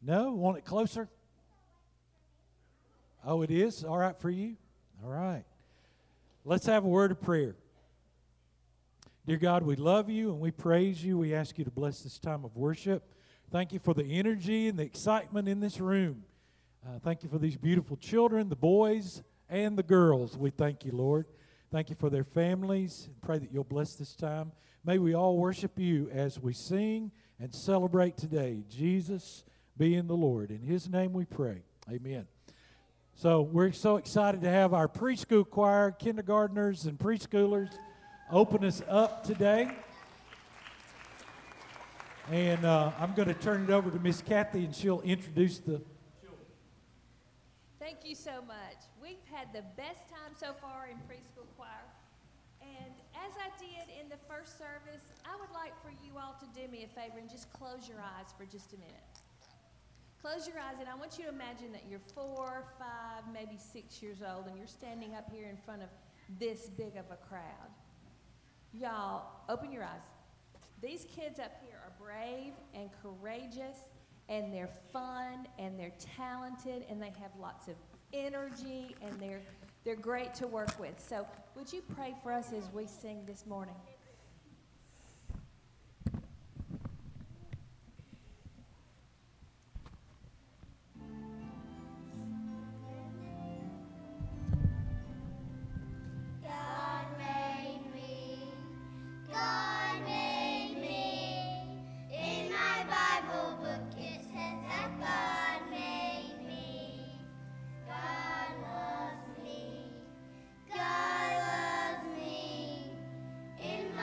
No? Want it closer? Oh, it is? All right for you? All right. Let's have a word of prayer. Dear God, we love you and we praise you. We ask you to bless this time of worship. Thank you for the energy and the excitement in this room. Thank you for these beautiful children, the boys and the girls. We thank you, Lord. Thank you for their families. Pray that you'll bless this time. May we all worship you as we sing and celebrate today. Jesus being the Lord. In his name we pray. Amen. So we're so excited to have our preschool choir, kindergartners and preschoolers open us up today. And I'm going to turn it over to Miss Kathy, and she'll introduce the children. Thank you so much. We've had the best time so far in preschool choir. And as I did in the first service, I would like for you all to do me a favor and just close your eyes for just a minute. Close your eyes, and I want you to imagine that you're 4, 5, maybe 6 years old, and you're standing up here in front of this big of a crowd. Y'all, open your eyes. These kids up here are brave and courageous, and they're fun, and they're talented, and they have lots of energy, and they're great to work with. So would you pray for us as we sing this morning? In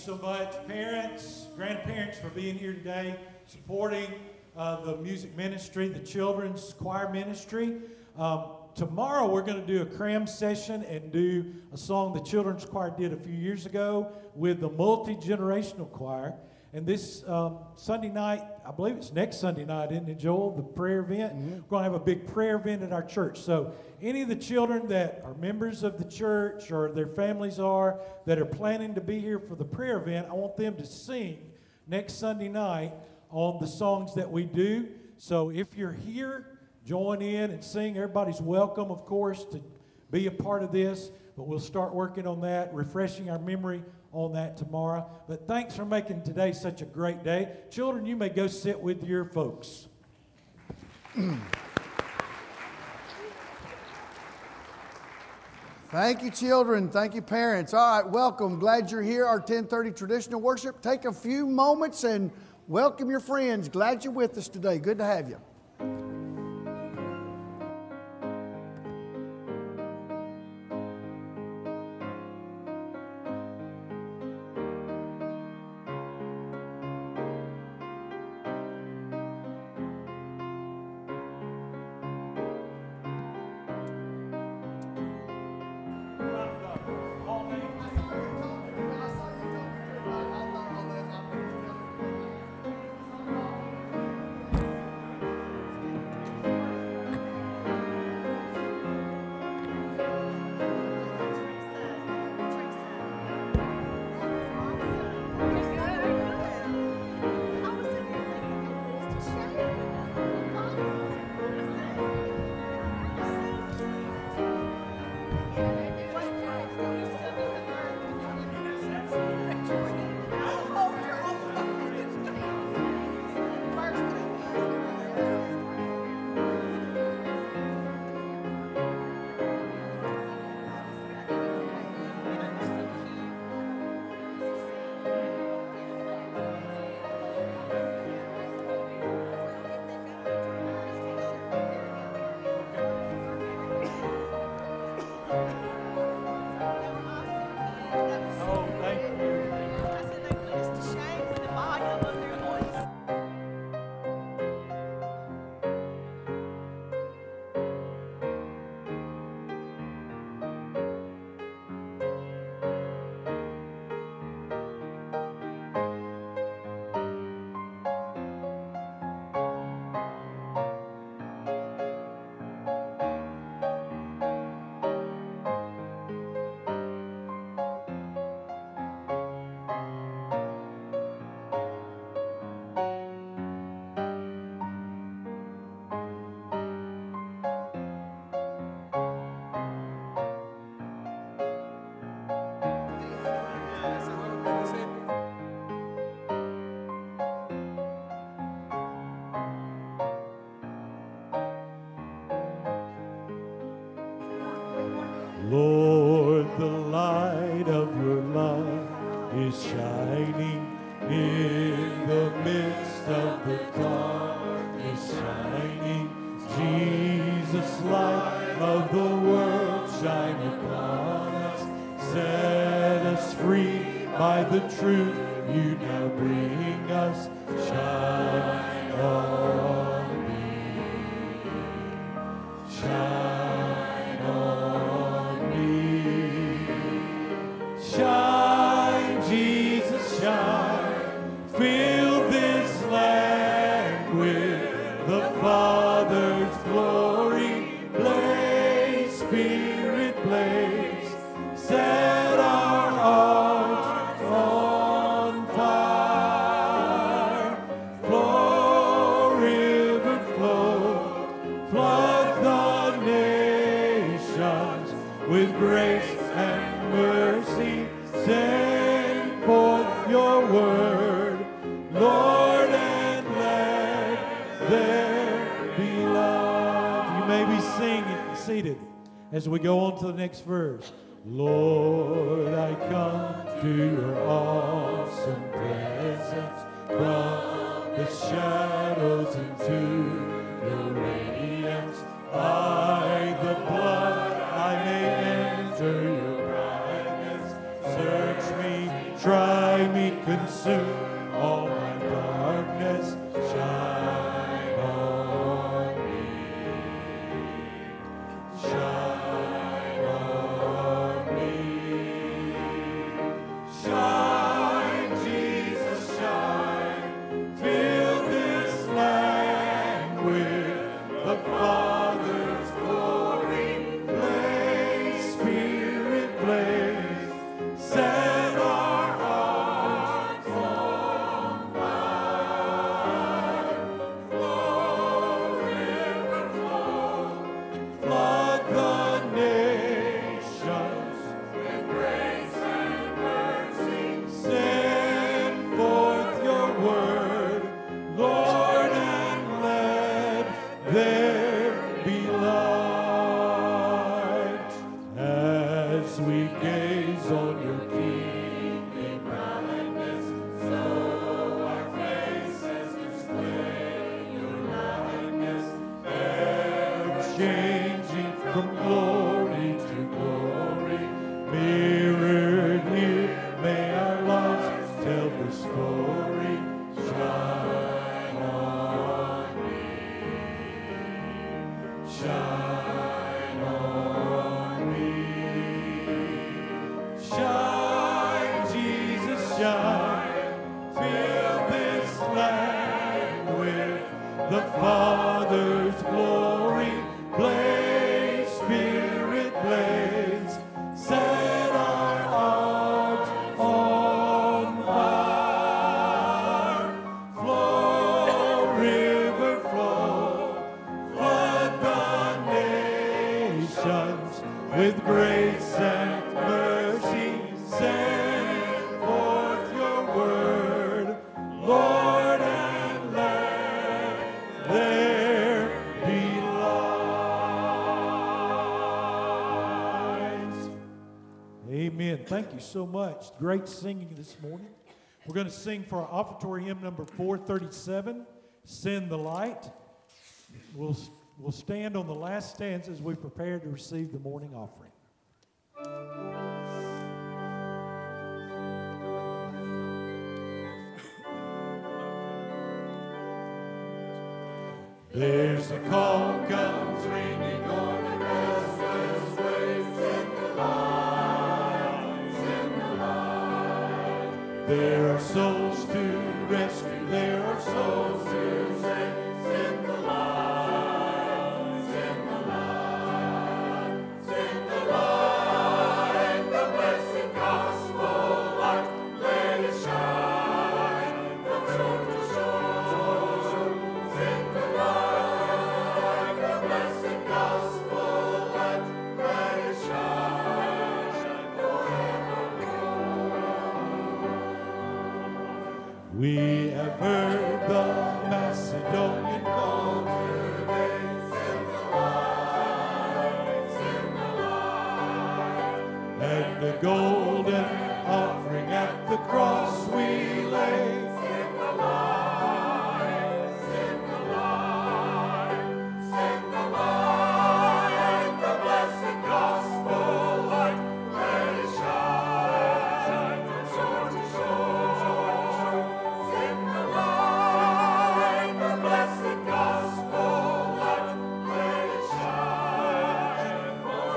so much, parents, grandparents, for being here today, supporting the music ministry, the children's choir ministry. Tomorrow we're going to do a cram session and do a song the children's choir did a few years ago with the multi-generational choir. And this Sunday night, I believe it's next Sunday night, isn't it, Joel, the prayer event? Mm-hmm. We're going to have a big prayer event at our church. So any of the children that are members of the church or their families are that are planning to be here for the prayer event, I want them to sing next Sunday night on the songs that we do. So if you're here, join in and sing. Everybody's welcome, of course, to be a part of this. But we'll start working on that, refreshing our memory on that tomorrow. But thanks for making today such a great day. Children, you may go sit with your folks. Thank you, children. Thank you, parents. All right, welcome. Glad you're here. Our 10:30 traditional worship. Take a few moments and welcome your friends. Glad you're with us today. Good to have you. Lord, the light of your love is shining in the midst of the darkness shining. Jesus, light of the world, shine upon us. Set us free by the truth you now bring us. Shine on me. Shine on me. Shine, Jesus, shine. Fill this land with the Father's glory. Blaze, Spirit, blaze. Set our hearts on fire. Flow, river, flow. Flood the nations with grace and mercy. Send forth your word, Lord, and let there be love. You may be seated as we go on to the next verse. Lord, I come to your awesome presence, from the shadows into your radiance. By the blood I may enter your brightness. Search me, try me, me consume. All my darkness shine on me. Shine on me. Shine, Jesus, shine. Fill this land with the Father's glory. Blaze, Spirit, blaze. Set our hearts on fire. Flow, river, flow. Flood the nations with grace and mercy. Send forth your word, Lord, and let there be light. As we gaze on your kingly brightness, so our faces display your likeness, ever changing from glory to glory. Mirrored here, may our lives tell the story. Shine on me. Shine on me. Shine, Jesus, shine. Fill this land with the Father's glory. Blaze, Spirit, blaze. Set our hearts on fire. Flow, river, flow. Flood the nations with grace and mercy. Send forth your word, Lord, and let there be light. Amen. Thank you so much. Great singing this morning. We're going to sing for our offertory hymn number 437, Send the Light. We'll stand on the last stanza as we prepare to receive the morning offering. There's a call comes ringing on the restless waves. Send the light, send the light. There are souls to rescue, there are souls to save. Send the light, send the light, send the light. The blessed gospel light, let it shine from shore to shore. Send the light, the blessed gospel light, let it shine forevermore. We have heard the Macedonian call today. Send the light, send the light. And the golden offering at the cross we lay. Send the light, send the light, send the light. The blessed gospel light, let it shine from shore to shore. Send the light, the blessed gospel light, let it shine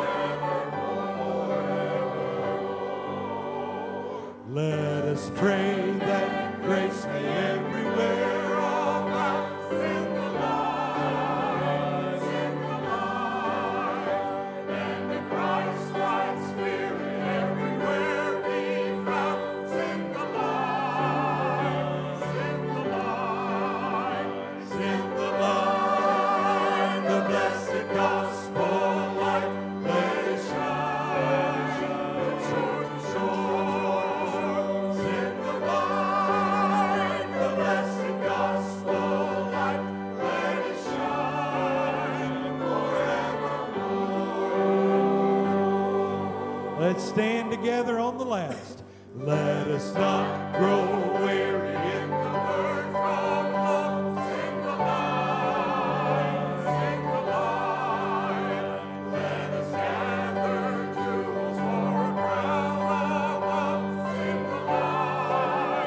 forevermore. Let us pray that grace may everywhere abound. Send the light, send the light, and the Christ-like Spirit everywhere be found. Send the light, send the light, send the light. The blessed gospel light, let it shine from shore to shore. Send the light, the blessed gospel light, let it shine forevermore. Let's stand together on the last. Let us not grow weary in the word from love. Sing the light, sing the light. Let us gather jewels for a crown above. Sing the light.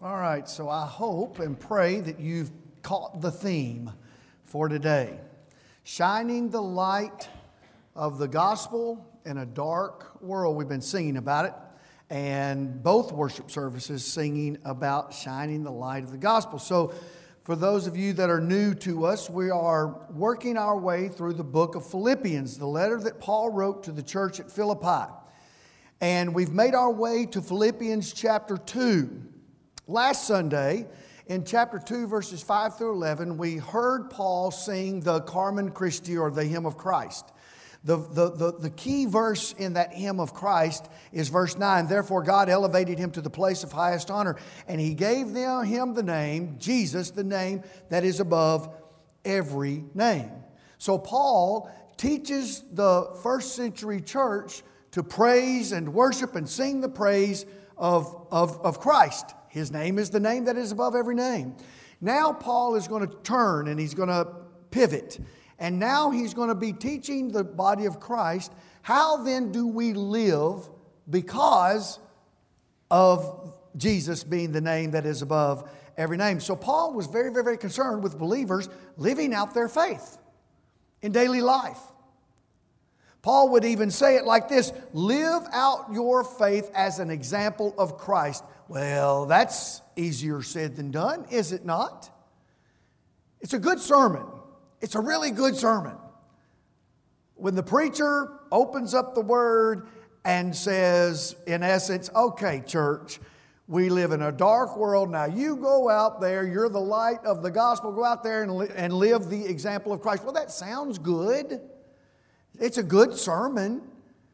All right, so I hope and pray that you've caught the theme for today. Shining the light of the gospel in a dark world. We've been singing about it, and both worship services singing about shining the light of the gospel. So for those of you that are new to us, we are working our way through the book of Philippians, the letter that Paul wrote to the church at Philippi. And we've made our way to Philippians chapter 2. Last Sunday, in chapter 2, verses 5 through 11, we heard Paul sing the Carmen Christi, or the Hymn of Christ. The key verse in that Hymn of Christ is verse 9. Therefore God elevated him to the place of highest honor, and he gave him the name, Jesus, the name that is above every name. So Paul teaches the first century church to praise and worship and sing the praise of Christ. His name is the name that is above every name. Now Paul is going to turn and he's going to pivot. And now he's going to be teaching the body of Christ, how then do we live because of Jesus being the name that is above every name. So Paul was very, very, very concerned with believers living out their faith in daily life. Paul would even say it like this: live out your faith as an example of Christ. Well, that's easier said than done, is it not? It's a good sermon. It's a really good sermon. When the preacher opens up the word and says, in essence, okay, church, we live in a dark world. Now you go out there, you're the light of the gospel, go out there and live the example of Christ. Well, that sounds good. It's a good sermon.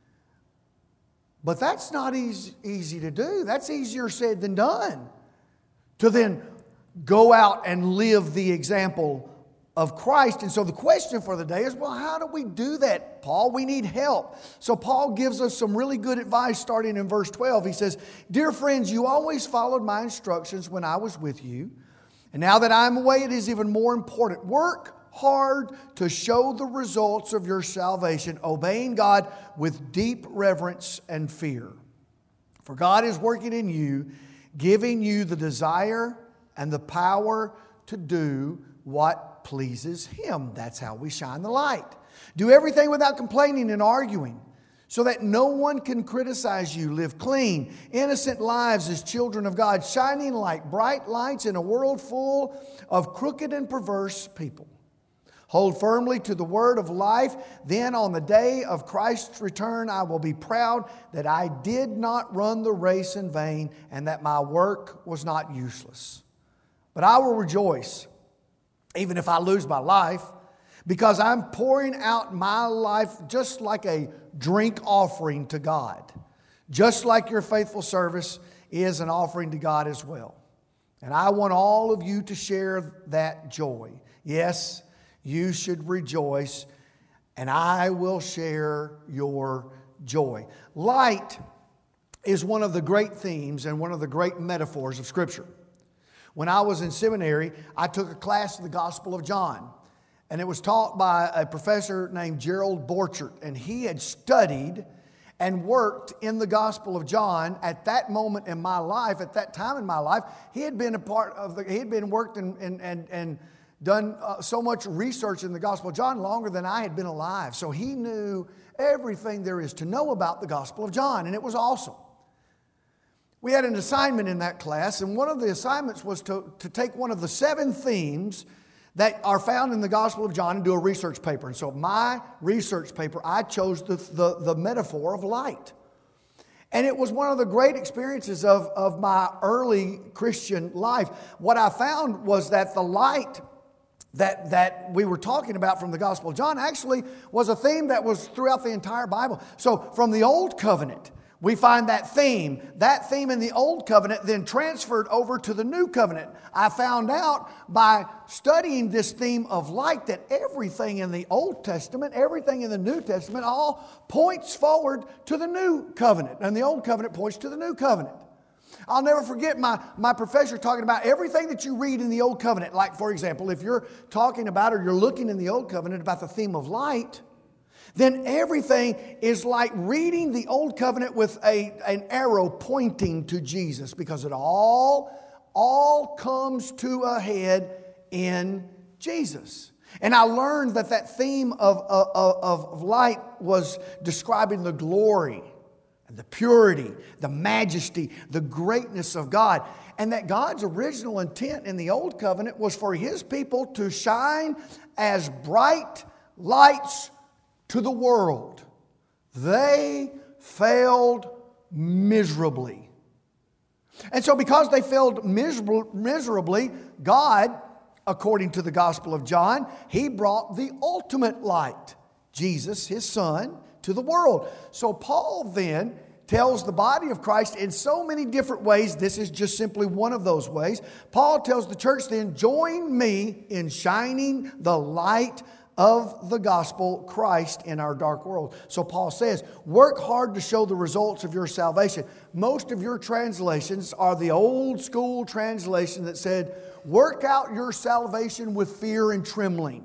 But that's not easy to do. That's easier said than done. To then go out and live the example of Christ. And so the question for the day is, well, how do we do that, Paul? We need help. So Paul gives us some really good advice starting in verse 12. He says, dear friends, you always followed my instructions when I was with you. And now that I'm away, it is even more important. Work hard to show the results of your salvation, obeying God with deep reverence and fear. For God is working in you, giving you the desire and the power to do what pleases Him. That's how we shine the light. Do everything without complaining and arguing, so that no one can criticize you. Live clean, innocent lives as children of God, shining like bright lights in a world full of crooked and perverse people. Hold firmly to the word of life. Then on the day of Christ's return, I will be proud that I did not run the race in vain and that my work was not useless. But I will rejoice, even if I lose my life, because I'm pouring out my life just like a drink offering to God. Just like your faithful service is an offering to God as well. And I want all of you to share that joy. Yes, you should rejoice, and I will share your joy. Light is one of the great themes and one of the great metaphors of Scripture. When I was in seminary, I took a class of the Gospel of John, and it was taught by a professor named Gerald Borchert, and he had studied and worked in the Gospel of John at that moment in my life, at that time in my life. He had been worked and done so much research in the Gospel of John longer than I had been alive. So he knew everything there is to know about the Gospel of John, and it was awesome. We had an assignment in that class, and one of the assignments was to take one of the 7 themes that are found in the Gospel of John and do a research paper. And so my research paper, I chose the metaphor of light. And it was one of the great experiences of my early Christian life. What I found was that the light that we were talking about from the Gospel of John actually was a theme that was throughout the entire Bible. So from the Old Covenant, we find that theme. That theme in the Old Covenant then transferred over to the New Covenant. I found out by studying this theme of light that everything in the Old Testament, everything in the New Testament, all points forward to the New Covenant. And the Old Covenant points to the New Covenant. I'll never forget my professor talking about everything that you read in the Old Covenant. Like, for example, if you're talking about or you're looking in the Old Covenant about the theme of light, then everything is like reading the Old Covenant with an arrow pointing to Jesus, because it all all comes to a head in Jesus. And I learned that theme of light was describing the glory, the purity, the majesty, the greatness of God. And that God's original intent in the Old Covenant was for His people to shine as bright lights to the world. They failed miserably. And so because they failed miserably, God, according to the Gospel of John, He brought the ultimate light, Jesus, His Son, to the world. So Paul then tells the body of Christ in so many different ways. This is just simply one of those ways. Paul tells the church then, join me in shining the light of the gospel, Christ, in our dark world. So Paul says, work hard to show the results of your salvation. Most of your translations are the old school translation that said, work out your salvation with fear and trembling.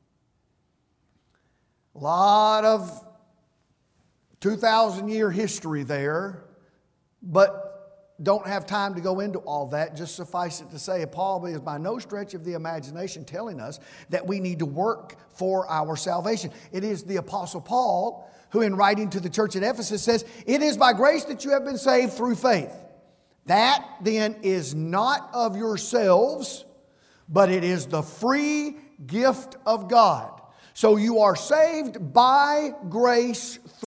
A lot of 2,000-year history there, but don't have time to go into all that. Just suffice it to say, Paul is by no stretch of the imagination telling us that we need to work for our salvation. It is the Apostle Paul who, in writing to the church at Ephesus, says, it is by grace that you have been saved through faith. That then is not of yourselves, but it is the free gift of God. So you are saved by grace